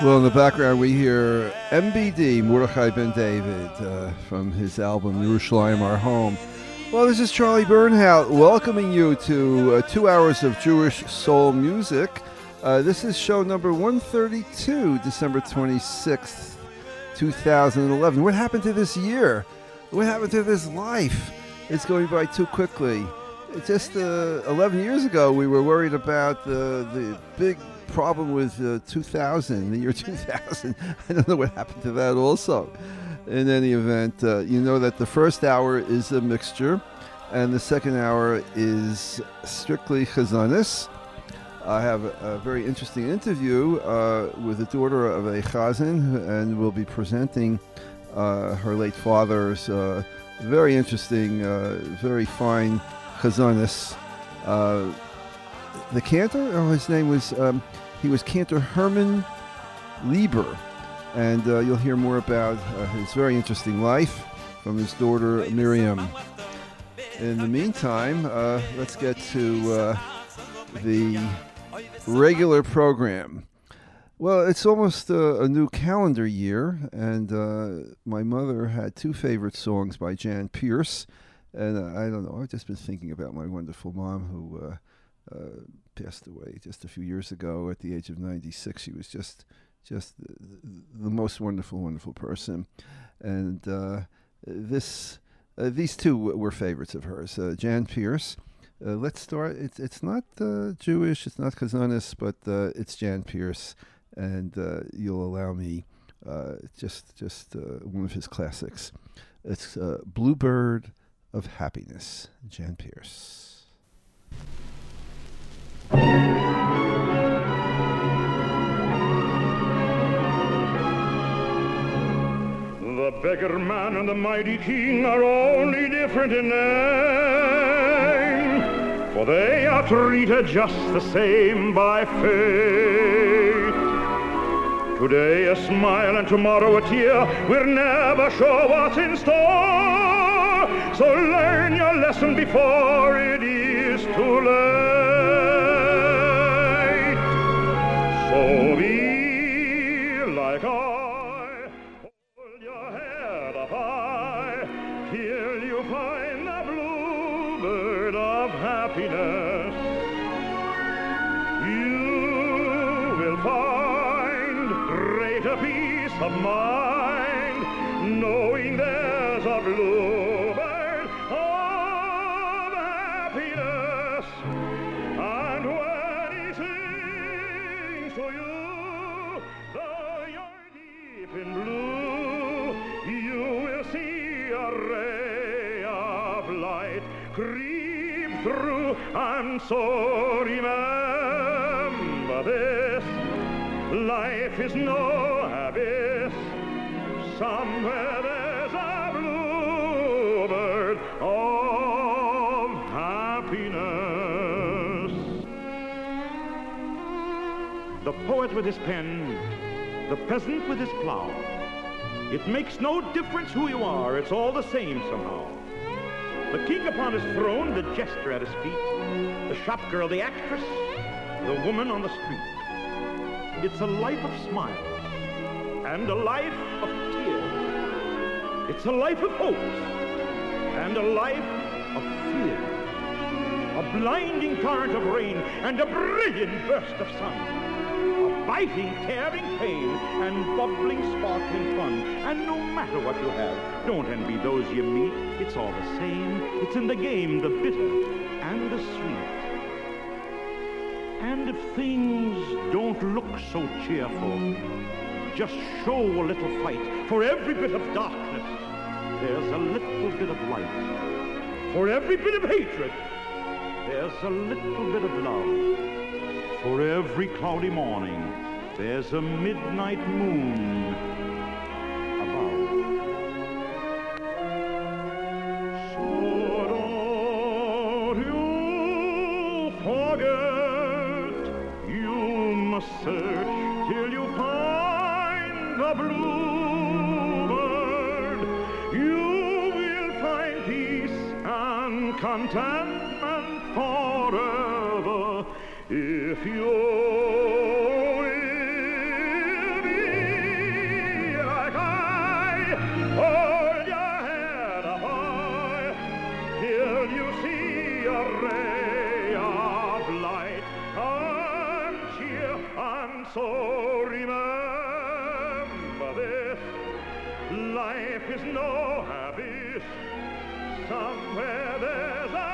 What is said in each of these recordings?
Well, in the background we hear MBD, Mordechai Ben David, from his album Yerushalayim Our Home. Well, this is Charlie Bernhout welcoming you to 2 hours of Jewish soul music. This is show number 132, December 26th, 2011. What happened to this year? What happened to this life? It's going by too quickly. Just 11 years ago, we were worried about the big problem with 2000, the year 2000. I don't know what happened to that also. In any event, you know that the first hour is a mixture, and the second hour is strictly chazanis. I have a very interesting interview with the daughter of a chazan, and we'll be presenting her late father's very interesting, very fine chazanis. The cantor, his name was, he was Cantor Herman Lieber, and you'll hear more about his very interesting life from his daughter Miriam. In the meantime, let's get to the regular program. Well, it's almost a new calendar year, and my mother had two favorite songs by Jan Pierce, and I don't know, I've just been thinking about my wonderful mom who passed away just a few years ago at the age of 96. She was just the most wonderful person, and these two were favorites of hers. Jan Pierce. Let's start. It's not Jewish. It's not Chazanis, but it's Jan Pierce, and you'll allow me just one of his classics. It's "Bluebird of Happiness," Jan Pierce. The beggar man and the mighty king are only different in name, for they are treated just the same by fate. Today a smile and tomorrow a tear, we're never sure what's in store, so learn your lesson before it is too late. So be like I. Till you find the bluebird of happiness, you will find greater peace of mind, knowing there's a bluebird of happiness. And when he sings to you, though you're deep in blue, you will see a ray of light creep through, and so remember this: life is no abyss. Somewhere there's a bluebird of happiness. The poet with his pen, the peasant with his plow. It makes no difference who you are, it's all the same somehow. The king upon his throne, the jester at his feet, the shop girl, the actress, the woman on the street. It's a life of smiles and a life of tears. It's a life of hopes and a life of fear. A blinding torrent of rain and a brilliant burst of sun. Biting, tearing pain, and bubbling, sparkling fun. And no matter what you have, don't envy those you meet. It's all the same. It's in the game, the bitter and the sweet. And if things don't look so cheerful, just show a little fight. For every bit of darkness, there's a little bit of light. For every bit of hatred, there's a little bit of love. For every cloudy morning, there's a midnight moon above. So don't you forget, you must search till you find the bluebird. You will find peace and contentment forever if you will be remember this. Life is no abyss. Somewhere there's a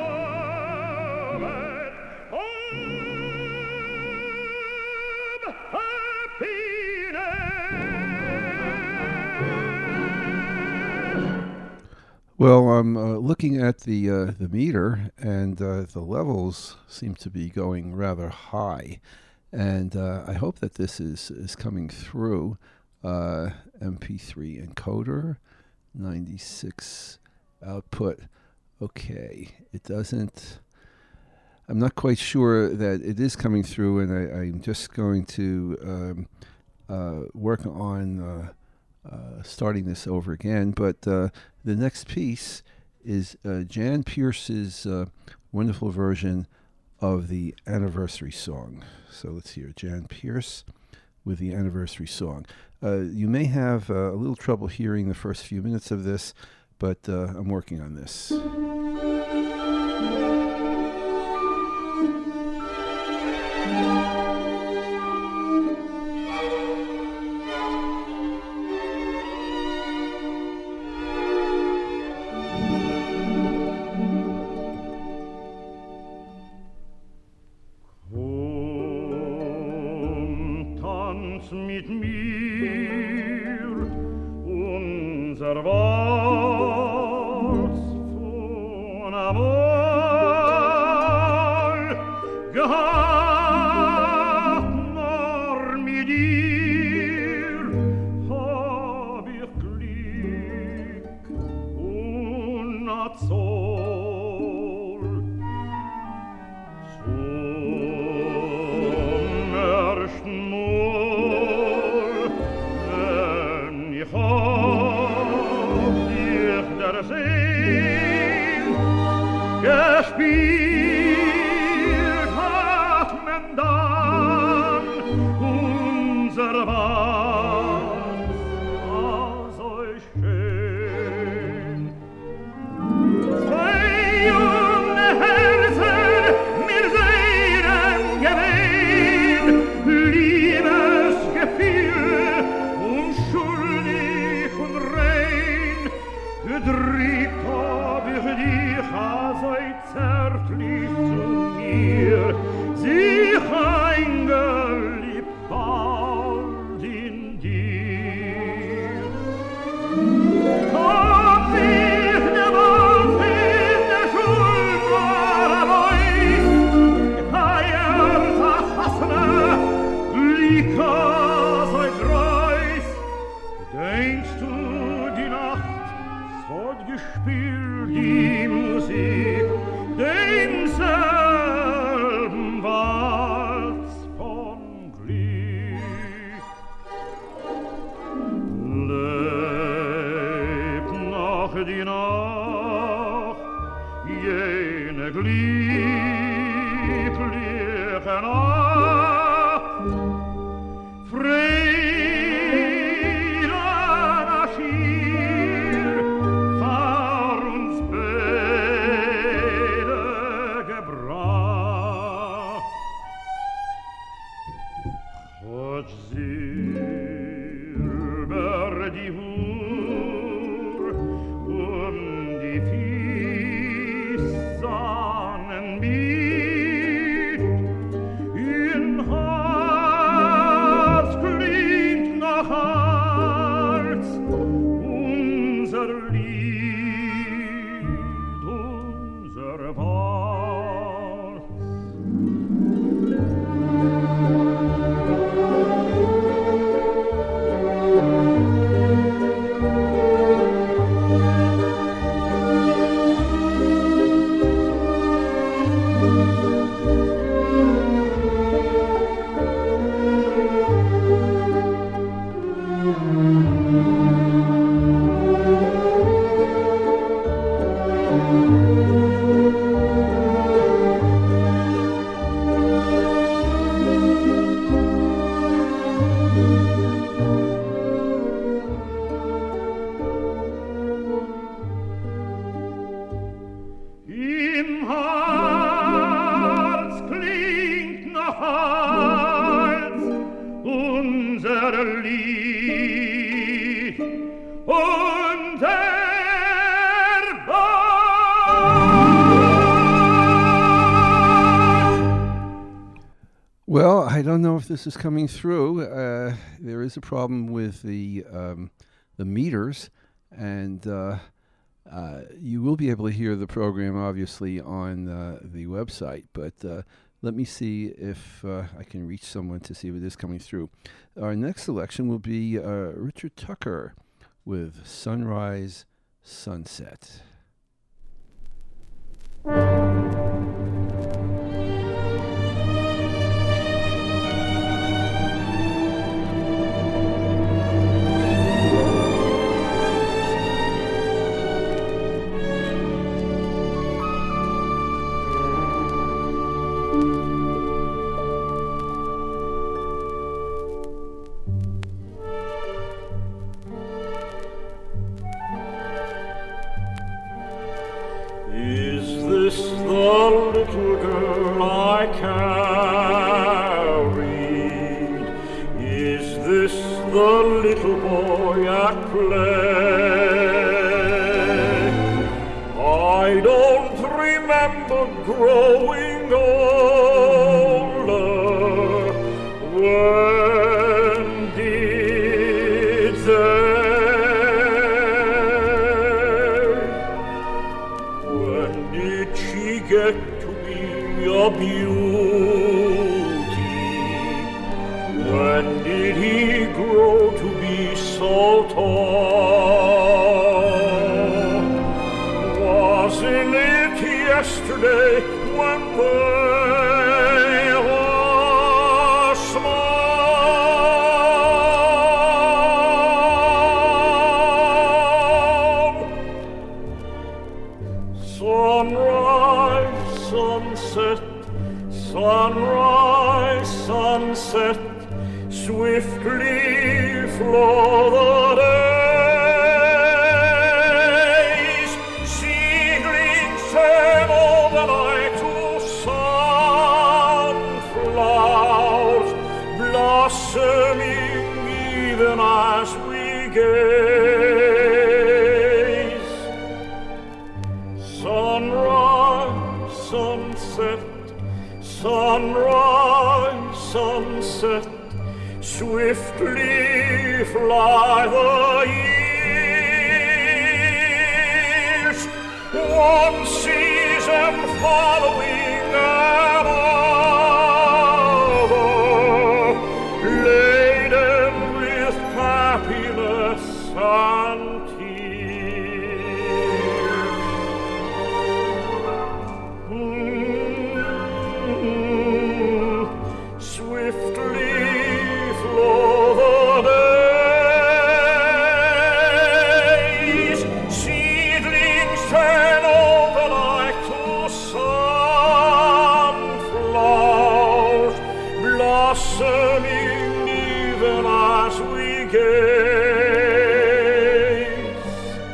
moment of happiness. Well, I'm looking at the meter, and the levels seem to be going rather high, and I hope that this is coming through. MP3 encoder, 96 output. Okay, it doesn't. I'm not quite sure that it is coming through, and I'm just going to work on starting this over again. But the next piece is Jan Pierce's wonderful version of the anniversary song. So let's hear Jan Pierce with the anniversary song. You may have a little trouble hearing the first few minutes of this, but I'm working on this. Mit mir unser Walz von Amor gehabt, nur mit dir hab ich Glück und Zoll. Zum ersten Mal hab dich der Seel gespielt, hat man dann unser Walz so schön. Zwei junge Herzen mir seinen gewählt, Liebesgefühl unschuldig und rein, gedrückt hab ich dich so zärtlich zu mir, sich eingeliebt bald in dir. Hab dich der Wolf in der Schulter erweist, gefeiert Hasne, Glika so greis. Denkst du die Nacht, so gespielt die Musik, denselben Walz von Glück. Lebt noch die Nacht, jene glückliche Nacht, Frieden erschier, vor uns beide gebracht. Gott silber die Hur die Fies Sonnenbild, in Herz klingt noch Herz unser Lied, unser Walz. unser Lied und der Bach. Well, I don't know if this is coming through. There is a problem with the meters, and you will be able to hear the program, obviously, on the website. But let me see if I can reach someone to see if it is coming through. Our next selection will be Richard Tucker with Sunrise, Sunset. Growing older, when did she get to be a beauty? When did he grow to be so tall? Wasn't it yesterday when they were small? Sunrise, sunset, sunrise, sunset, swiftly flow the days. Seedlings turn overnight to sunflowers, blossoming even as we gaze. Sunrise, sunset, sunrise, sunset, swiftly fly the years, one season following another, laden with happiness and tears. Swiftly flow the days, seedlings turn overnight to sunflowers, blossoming even as we gaze.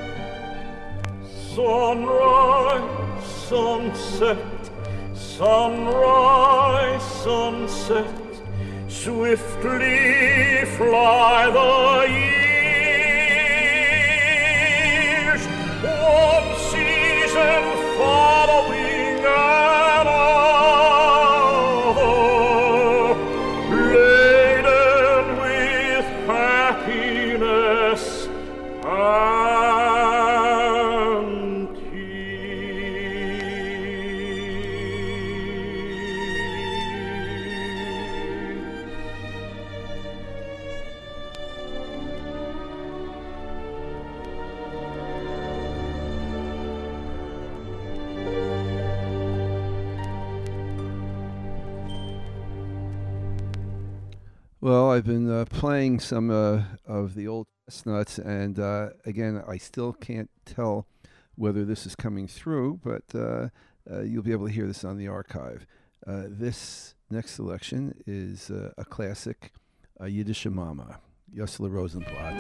Sunrise, sunset, sunrise, sunset, swiftly fly the years, one season following another, laden with happiness and Well, I've been playing some of the old chestnuts, and again, I still can't tell whether this is coming through, but you'll be able to hear this on the archive. This next selection is a classic, Yiddische Mama, Yossele Rosenblatt.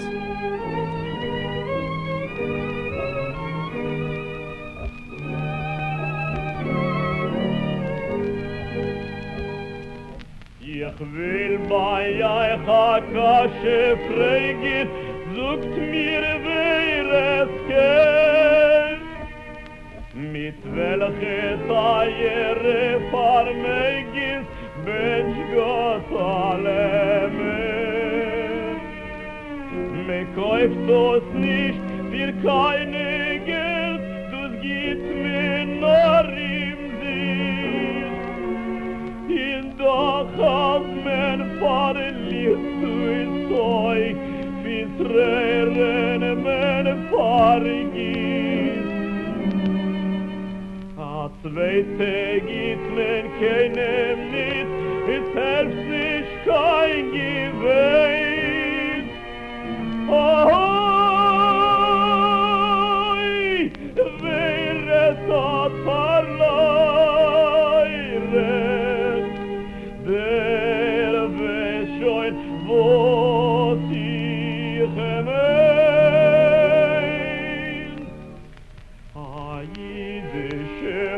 Ich will bei euch a Kasche fragen, sucht mir wer es kennt. Mit welche Teiere Farmegis Mensch Gott alle Mensch. Me kauft uns nicht für keine Geld, das gibt mir nur im Sinn. In doch als men verliert zu Zeug, wie Tränen men vergisst. Zweite gibt men keinem nicht, es hilft sich kein Gewinn. Ahoi, wer es hat verloren, der weiß schon, wo sich mein. Jüdische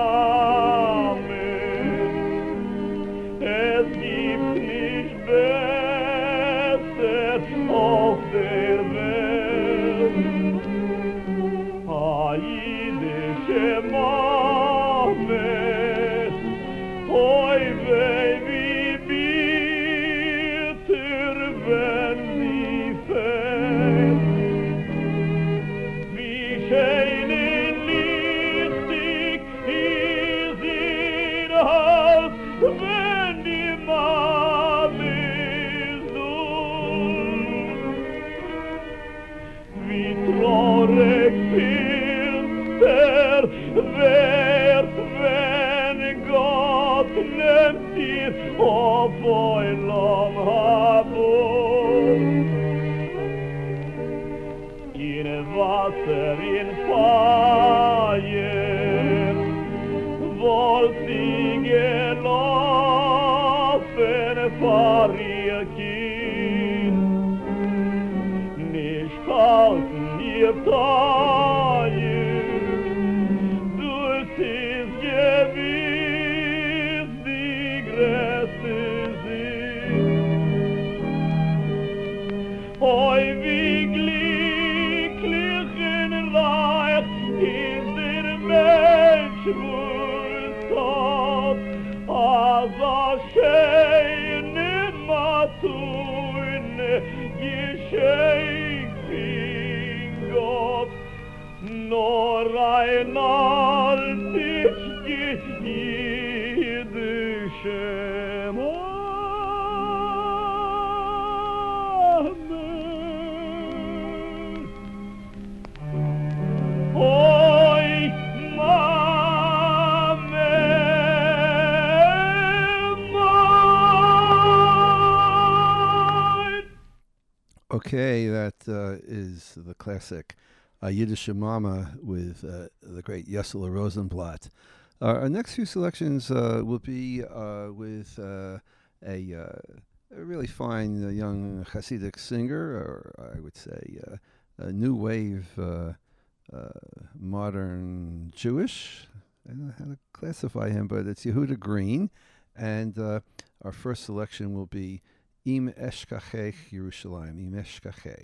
Mamen, es gibt nicht besser auf der Welt. Jüdische Mamen, oi weh wie bitter, wenn sie fällt. Wie schön wenn die Mami sucht, wie traurig finster wird, wenn Gott nimmt dir auf Eulam Habur. In Wasser, in Feuer, wollt sie gelaufen vor ihr Kind, nicht halten ihr Teuer, durch ist gewiss die größte Sinn. Oi, wie glücklich und leicht ist der Mensch, als schöne Matune geschenkt in Gott, nur ein altes jüdische Amen. Oi, Okay, that is the classic Yiddish Mama with the great Yesela Rosenblatt. Our next few selections will be with a really fine young Hasidic singer, or I would say a new wave modern Jewish. I don't know how to classify him, but it's Yehuda Green. And our first selection will be Im Eshkachech Yerushalayim, Im Eshkachech.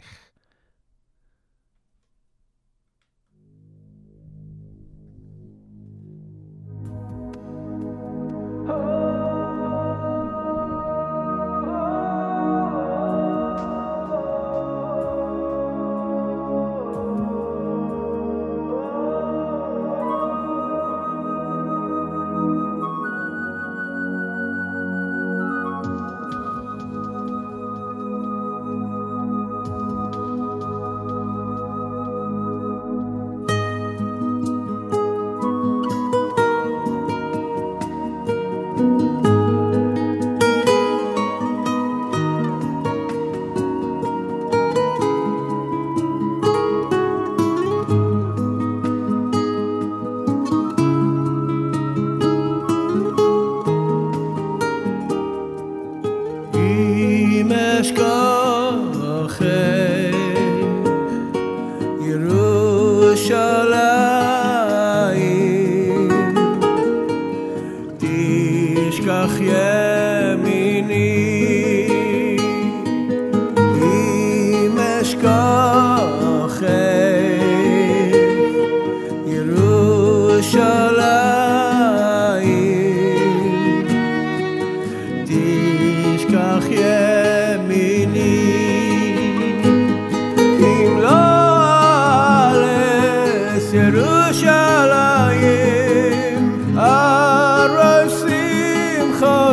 תשכח ימיני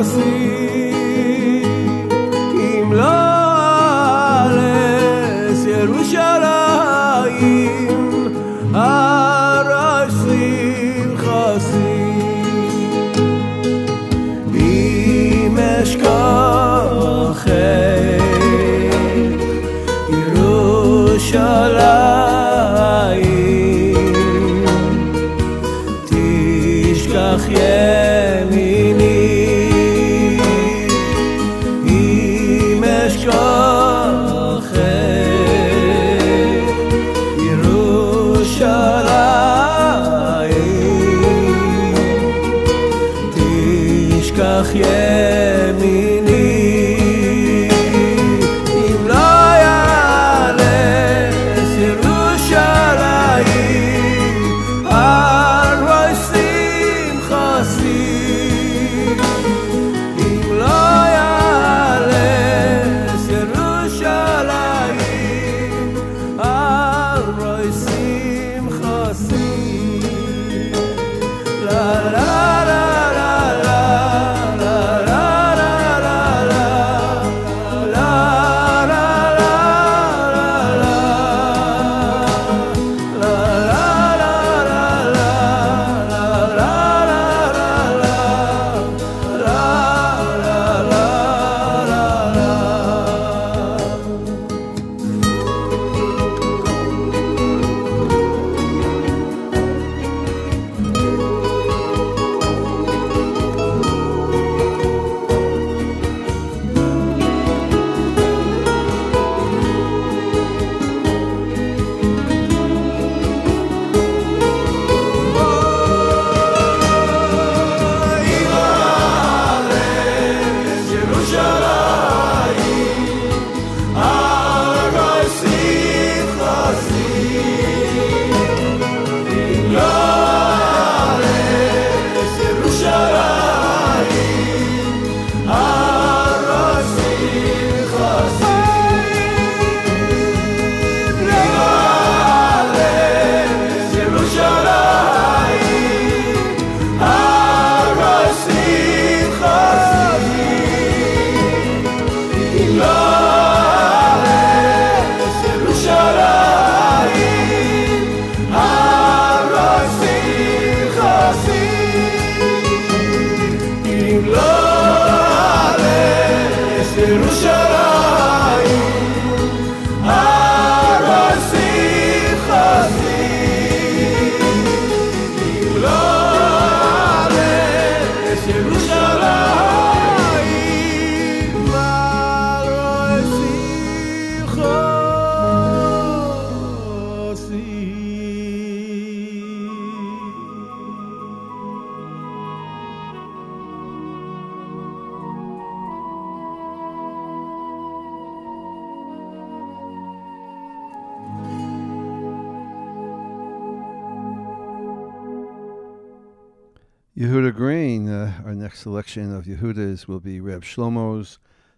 Yehuda Green, our next selection of Yehudas will be Reb Shlomo's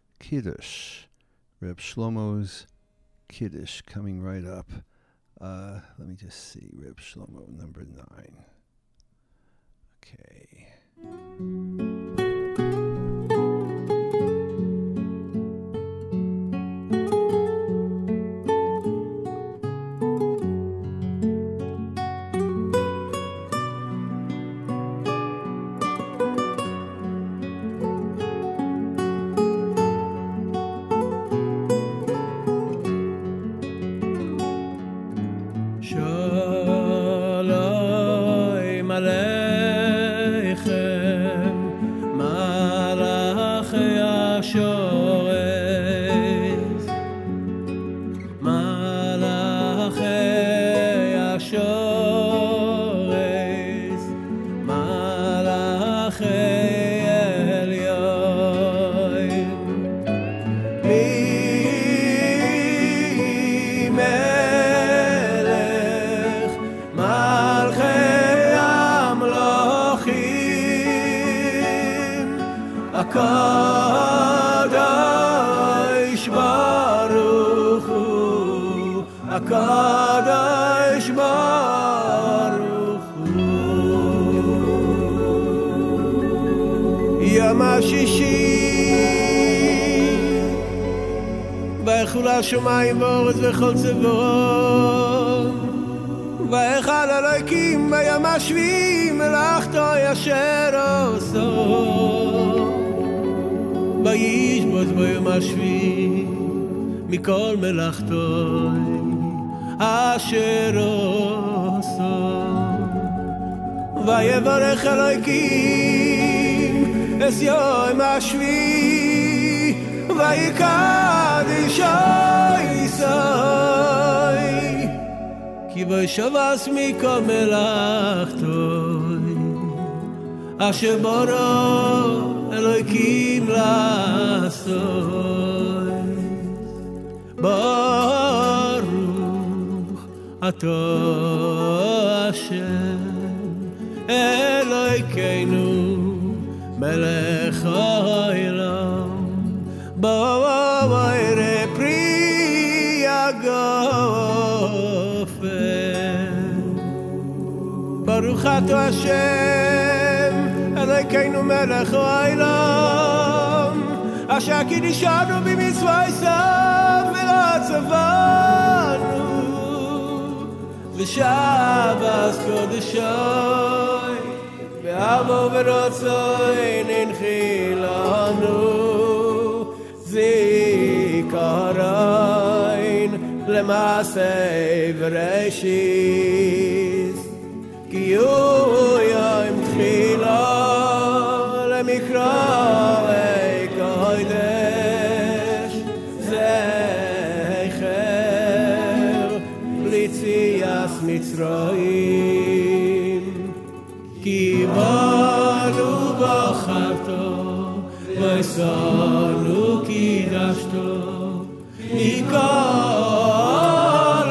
Kiddush. Reb Shlomo's Kiddush coming right up. Let me just see. Reb Shlomo, number 9. Okay. Yamashi חולה שמיים ואורץ וכל צבון ואחל אלוהיקים ביום השביעי מלאכתו אשר עושו וישבוץ ביום השביעי מכל מלאכתו אשר עושו ויברך אלוהיקים את יום השביעי ויקדש ישראל כי בו שבס מכל מלאכתו אשר ברא אלוהיקים לעשות ברוך אתה השם אלוהינו מלך העולם בואי פרי הגופן ברוך אתה השם אלוהינו מלך העולם אשר קידשנו במצוותיו ולא ציוונו ושבת קודשי ואהבו ורצון הנחילנו זיכרון למעשה בראשית כי הוא יום תחילה למקרא קודש זכר ליציאת מצרים כי באנו בחרתו וישנו קידשתו מכל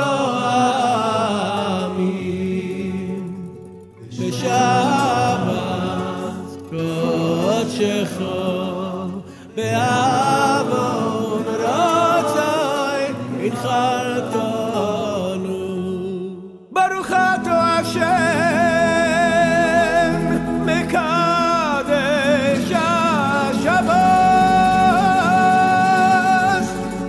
העמים בשבת קודשך בעוון רצון הנחלתנו ברוך אתה השם מקדש השבת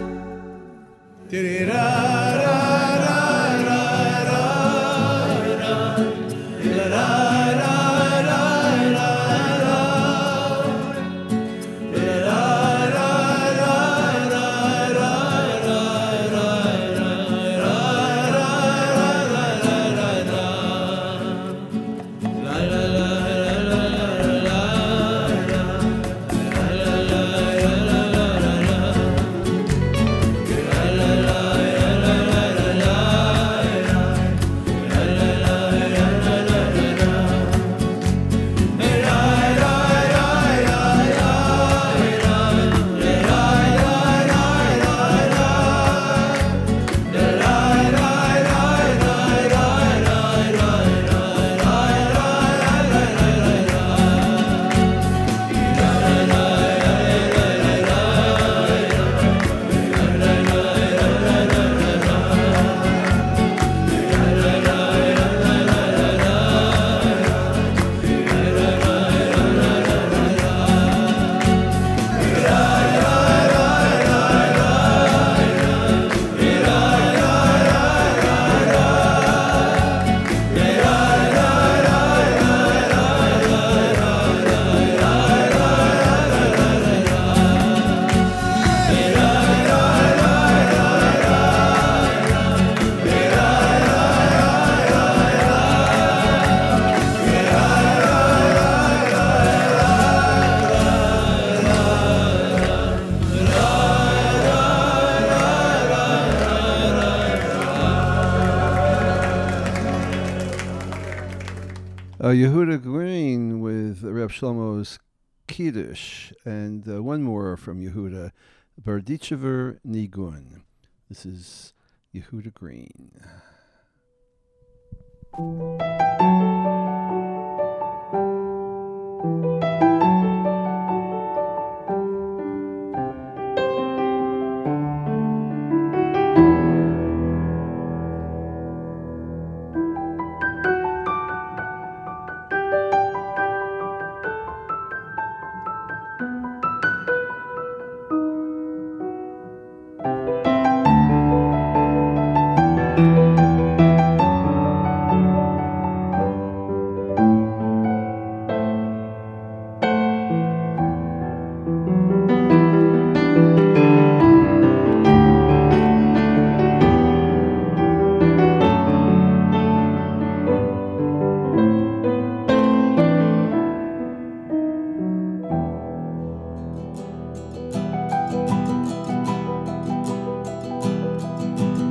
Yehuda Green with Reb Shlomo's Kiddush, and one more from Yehuda, Berditchever Nigun. This is Yehuda Green.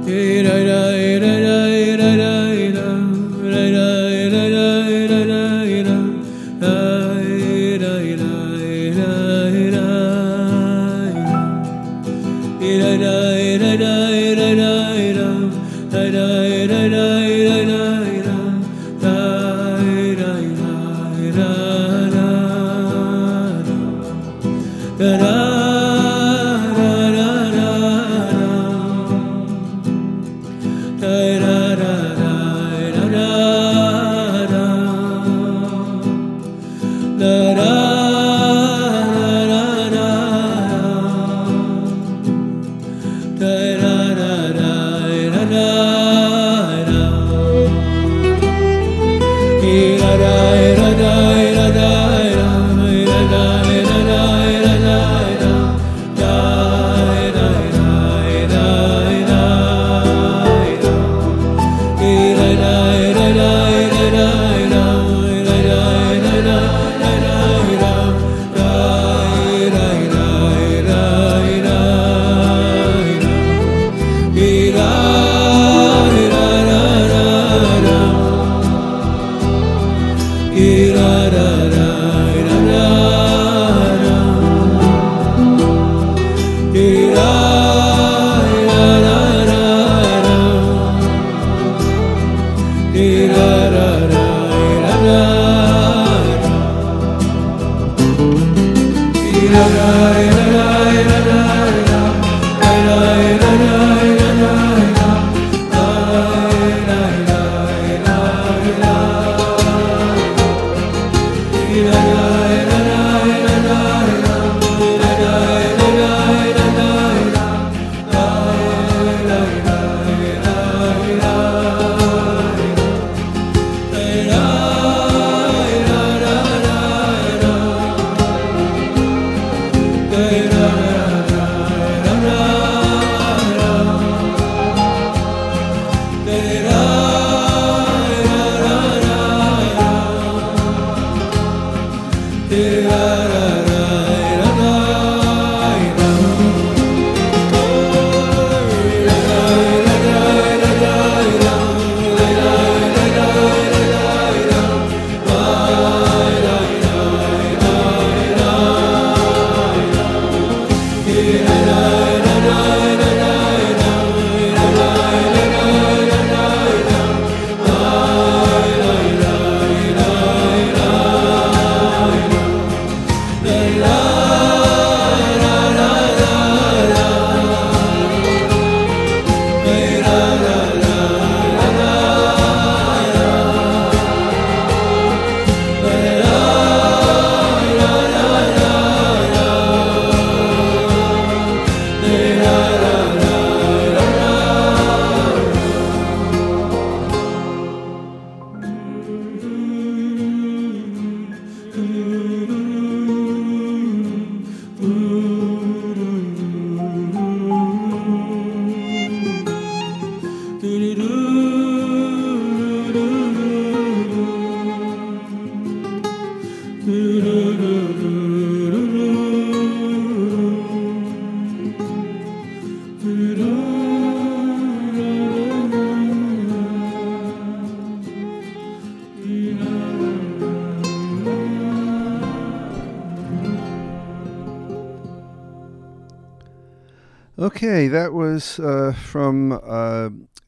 Okay, that was from a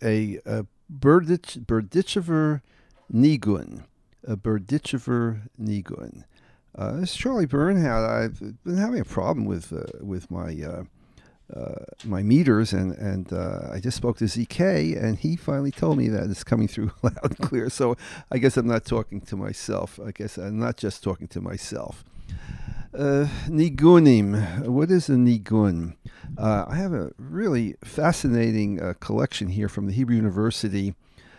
Berdichever Nigun. A Berdichever Nigun. This is Charlie Bernhardt. I've been having a problem with my my meters, and I just spoke to ZK, and he finally told me that it's coming through loud and clear. So I guess I'm not talking to myself. I guess I'm not just talking to myself. Nigunim. What is a nigun? I have a really fascinating collection here from the Hebrew University.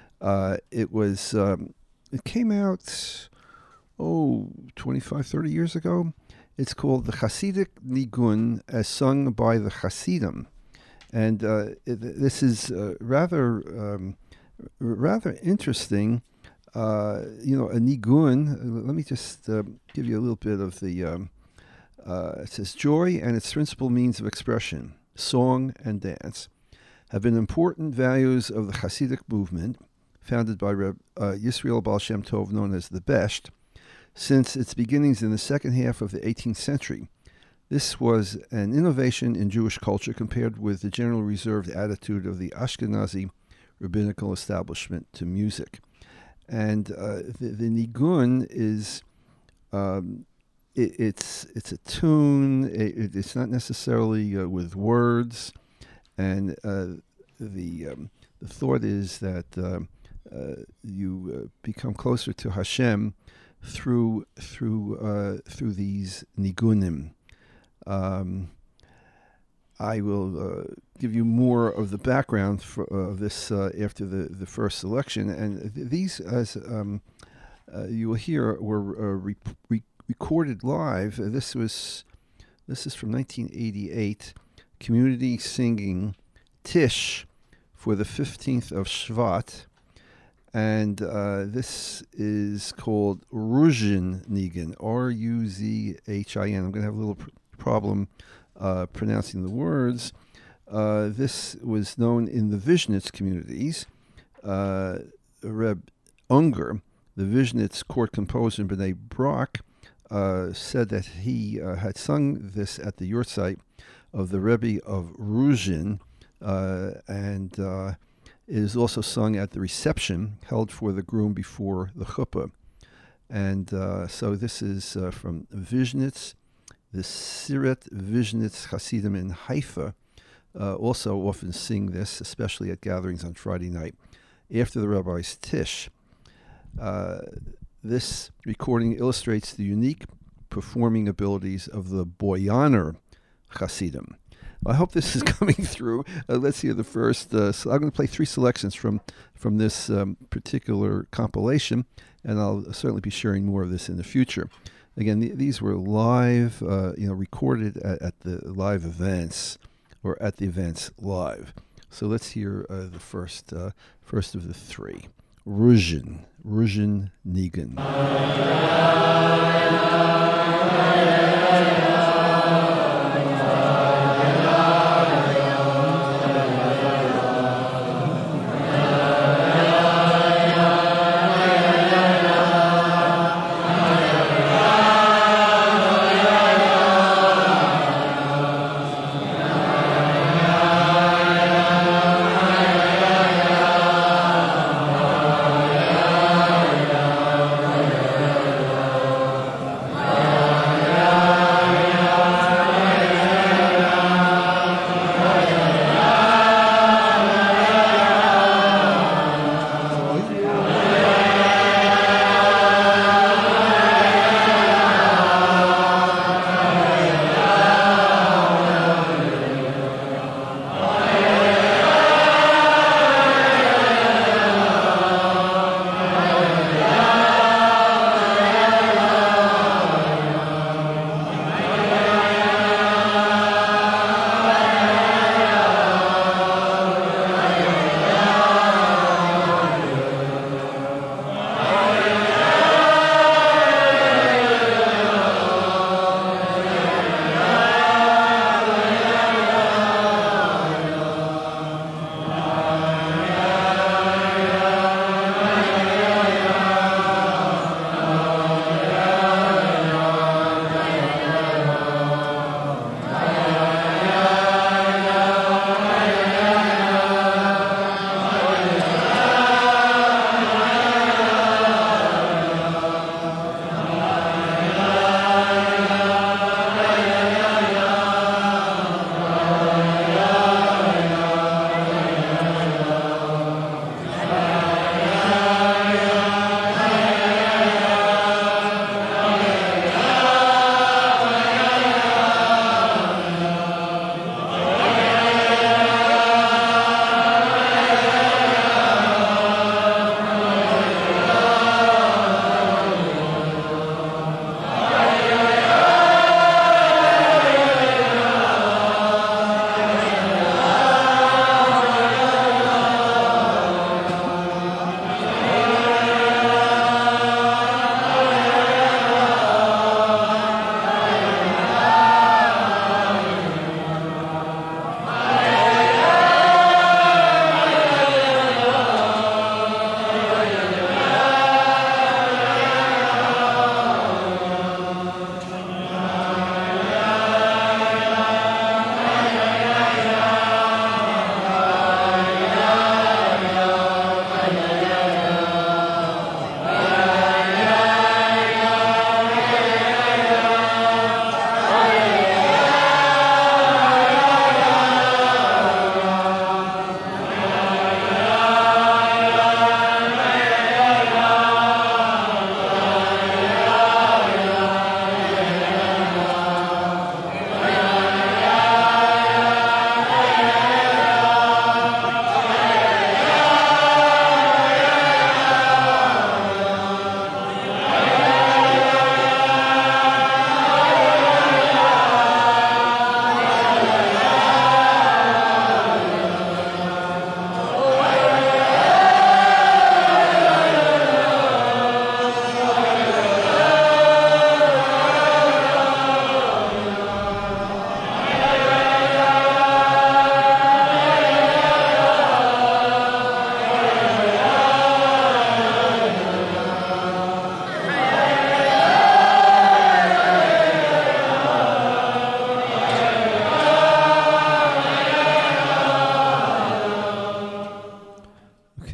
It came out 25, 30 years ago. It's called the Hasidic Nigun, as sung by the Hasidim, and this is rather interesting. A nigun. Let me just give you a little bit of the. It says joy and its principal means of expression, song and dance, have been important values of the Hasidic movement, founded by Reb Yisrael Baal Shem Tov, known as the Besht, since its beginnings in the second half of the 18th century. This was an innovation in Jewish culture compared with the general reserved attitude of the Ashkenazi rabbinical establishment to music. And the nigun is it's a tune. It's not necessarily with words, and the thought is that you become closer to Hashem through these nigunim. I will give you more of the background of this after the first selection, and these, as you will hear, were recorded live. This is from 1988. Community singing Tish for the 15th of Shvat, and this is called Ruzhin Nigun, Ruzhin. I'm going to have a little problem pronouncing the words. This was known in the Vishnitz communities. Reb Unger, the Vishnitz court composer B'nai Brak, said that he had sung this at the yurtzeit of the Rebbe of Ruzhin, and it is also sung at the reception held for the groom before the chuppah. And so this is from Vishnitz. The Siret Vishnitz Hasidim in Haifa also often sing this, especially at gatherings on Friday night after the rabbi's Tish. This recording illustrates the unique performing abilities of the Boyaner Hasidim. I hope this is coming through. Let's hear the first. So I'm going to play three selections from this particular compilation, and I'll certainly be sharing more of this in the future. Again, these were live, recorded at the live events, or at the events live. So let's hear the first of the three. Ruzhin Nigun.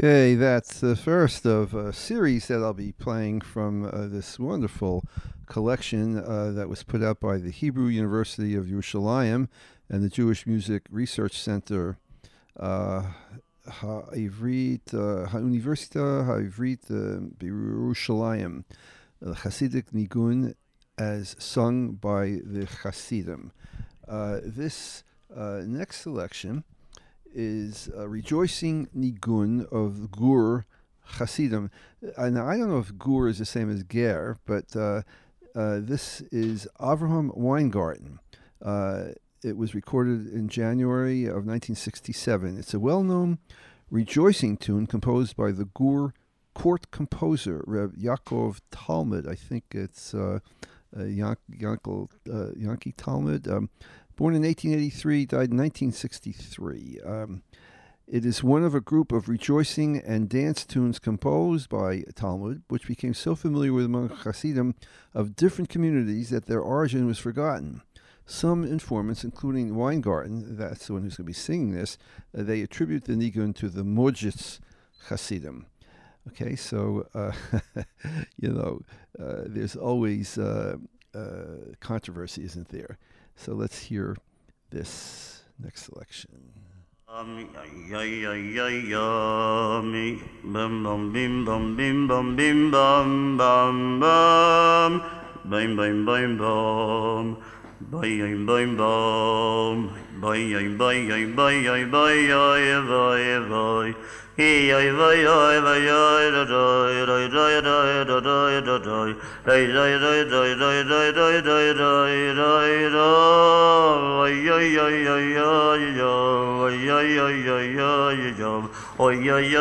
Okay, that's the first of a series that I'll be playing from this wonderful collection that was put out by the Hebrew University of Yerushalayim and the Jewish Music Research Center, Universita Ha'ivrit Yerushalayim, Hasidic Nigun, as sung by the Hasidim. This next selection is Rejoicing Nigun of Gur Hasidim. And I don't know if Gur is the same as Ger, but this is Avraham Weingarten. It was recorded in January of 1967. It's a well-known rejoicing tune composed by the Gur court composer, Reb Yaakov Talmud. I think it's Yankee Talmud. Born in 1883, died in 1963. It is one of a group of rejoicing and dance tunes composed by Talmud, which became so familiar with among Hasidim of different communities that their origin was forgotten. Some informants, including Weingarten, that's the one who's going to be singing this, they attribute the nigun to the Mojitz Hasidim. Okay, so, there's always controversy, isn't there? So let's hear this next selection. Bim bum bim bum bim bum bim bum bum bum bim bim bim bum bim bim bum bim bim bim bim hey ay vay ay vay ay da da da da da da da da da da ay ay ay ay ay ay ay ay ay ay ay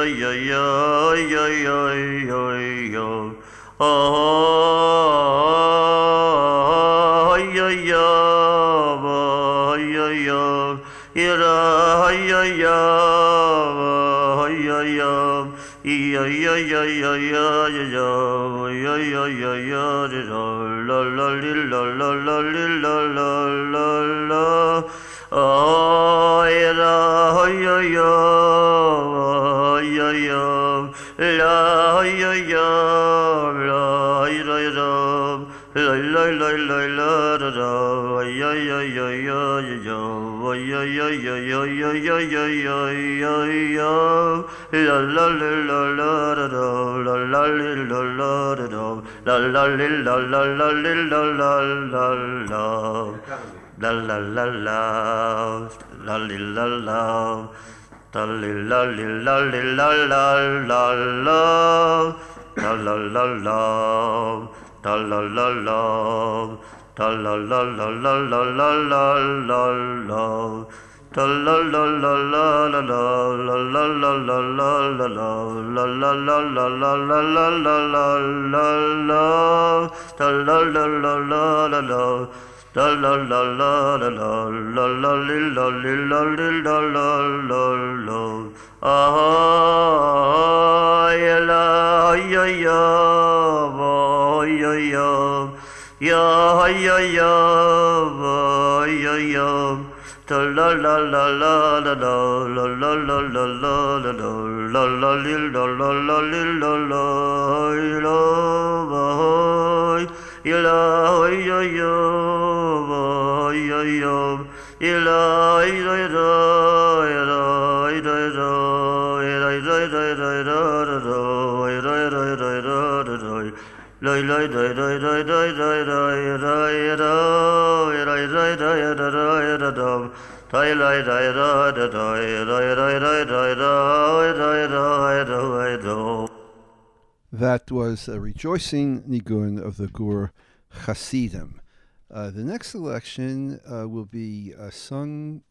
That was a rejoicing nigun of the Gur Hasidim. The next selection will be sung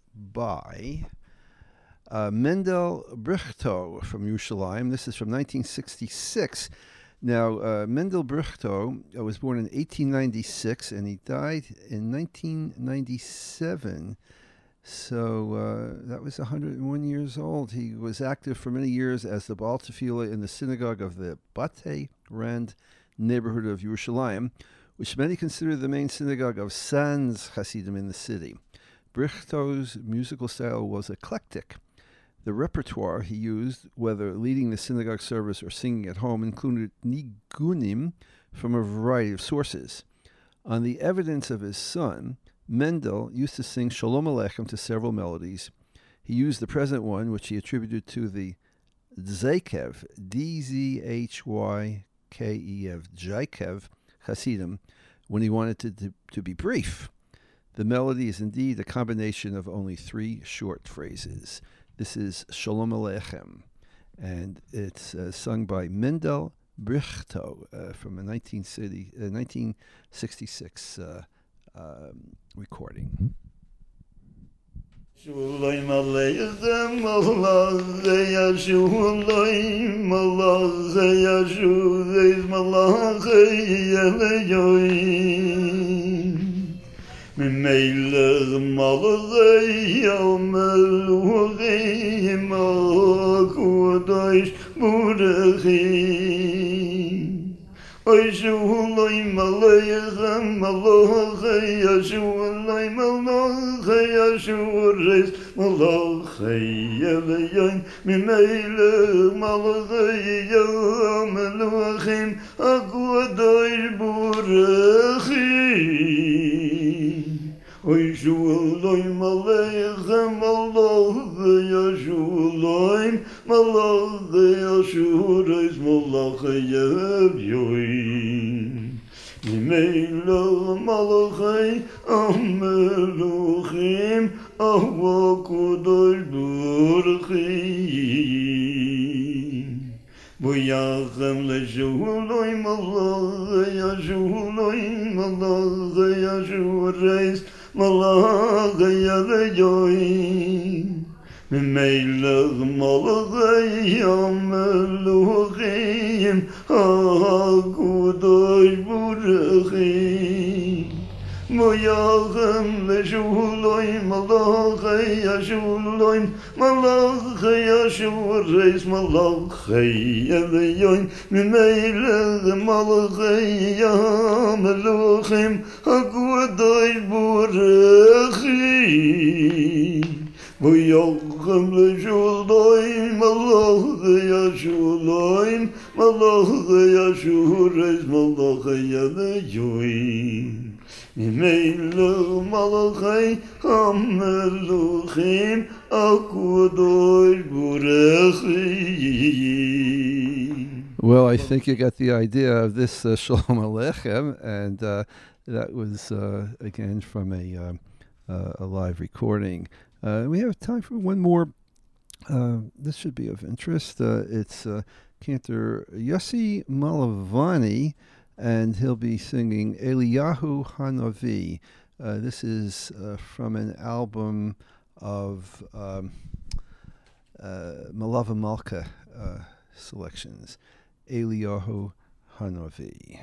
by Mendel Brichto from Yerushalayim. This is from 1966. Now, Mendel Brichto was born in 1896 and he died in 1997. So that was 101 years old. He was active for many years as the Baal Tefillah in the synagogue of the Batei Rand neighborhood of Yerushalayim, which many consider the main synagogue of Sanz Hasidim in the city. Brichto's musical style was eclectic, The repertoire he used, whether leading the synagogue service or singing at home, included nigunim from a variety of sources. On the evidence of his son, Mendel used to sing Shalom Aleichem to several melodies. He used the present one, which he attributed to the Dzaykev, D-Z-H-Y-K-E-V, Dzaykev Hasidim, when he wanted it to be brief. The melody is indeed a combination of only 3 short phrases. This is Shalom Aleichem, and it's sung by Mendel Brichto from a 1966 recording. Shulayim aleichem malachei Shulayim malachei Shulayim malachei Eloyim Melech malachei Melachim HaKadosh Baruch Oy Shulayim aleichem malachei Shulayim malachei Shulayim malachei Eloyim Melech malachei Melachim HaKadosh Baruch Oy Shulayim aleichem malachei Shulayim malachei Shulayim malachei Eloyim Melech malachei Melachim HaKadosh Baruch Boyachem leShulayim malachei Shulayim malachei Shulayim malachei Eloyim Melech malachei Melachim HaKadosh Baruch Boyachem leShulayim malachei Shulayim malachei Shulayim malachei Eloyim Melech malachei Melachim HaKadosh Baruch Boyachem leShulayim malachei Shulayim malachei Shulayim malachei Eloyim Melech malachei Melachim HaKadosh Baruch. Well, I think you got the idea of this Shalom Aleichem, and that was again from a live recording. We have time for one more. This should be of interest. It's Cantor Yossi Malavani, and he'll be singing Eliyahu Hanavi. This is from an album of Malava Malka selections, Eliyahu Hanavi.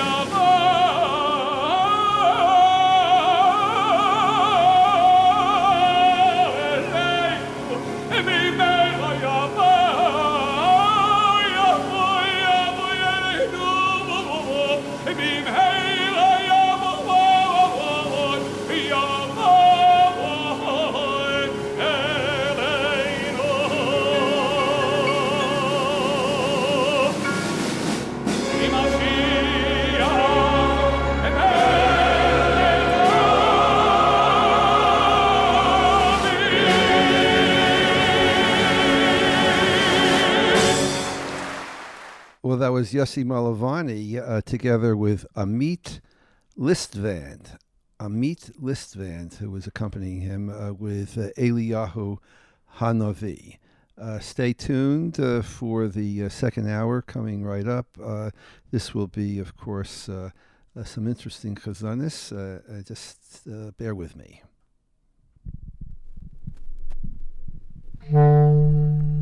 Well, that was Yossi Malavani together with Amit Listvand. Amit Listvand, who was accompanying him with Eliyahu Hanavi. Stay tuned for the second hour coming right up. This will be, of course, some interesting chazanis. Just bear with me.